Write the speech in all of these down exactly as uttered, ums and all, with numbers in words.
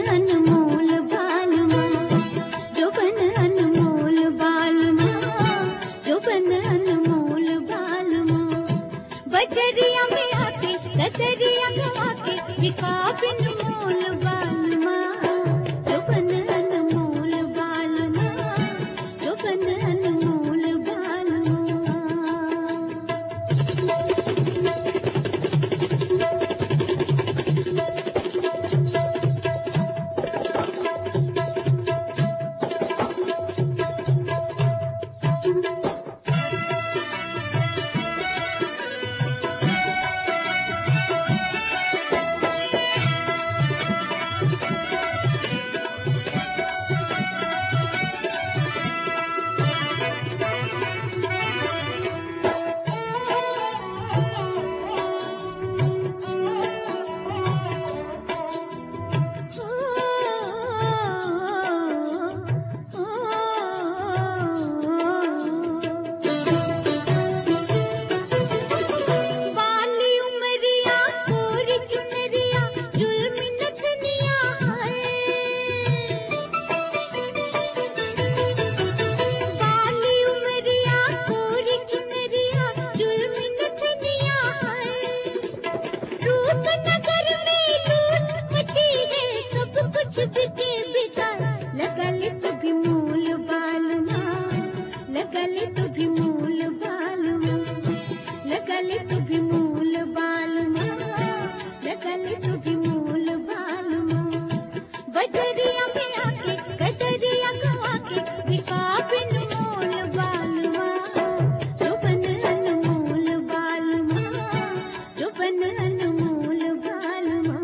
अनमोल बालमा, जो बन अनमोल बालमा, जो बन अनमोल बालमा। बजरिया में आके कतरिया गवा के दिखा बिन मोल बालमा, जो बन अनमोल बालमा, जो बन अनमोल बालमा। लगले तो भी मूल बालमा, लगले तो भी मूल बालमा, लगले तो भी मूल बालमा, लगले तो भी मूल बालमा। बजरिया में आके कतरिया गवा के दिखा बिन मोल बालमा, जो बन अनमोल बालमा, जो बन अनमोल बालमा।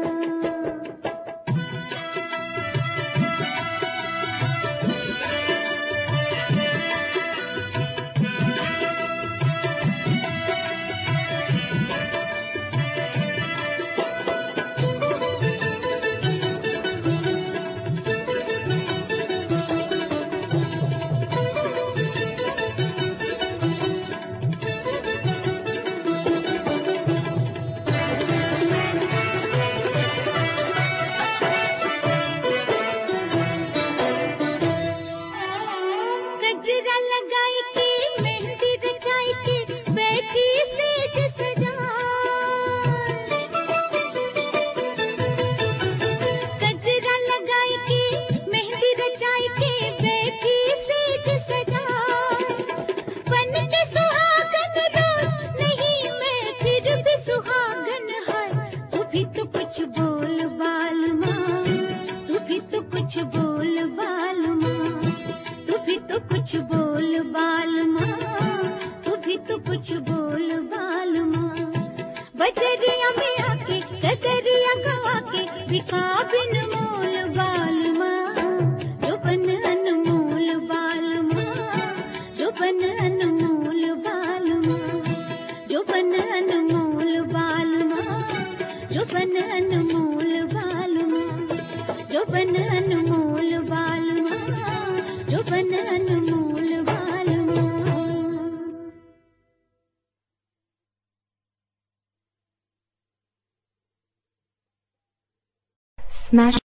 गजरा लगाई के मेहंदी रचाई के बैठी सेज सजाए, गजरा लगाई के मेहंदी रचाई के बैठी सेज सजाए। बन के सुहागन रोज नहीं मैं फिर भी सुहागन है, तू भी तो कुछ बोल बालमा, तू भी तो कुछ बोल बालमा, तू भी तो कुछ बोल बालमा, तू भी तो कुछ बोल बालमा। बजरिया में आके कतरिया गवा के दिखा बिन मोल बालमा, जो बन अनमोल बालमा, जो बन अनमोल बालमा, जो बन अनमोल बालमा, जो बन अनमोल बालमा, जो बन अनमोल बालमा, जो बन अनमोल बालमा। Smash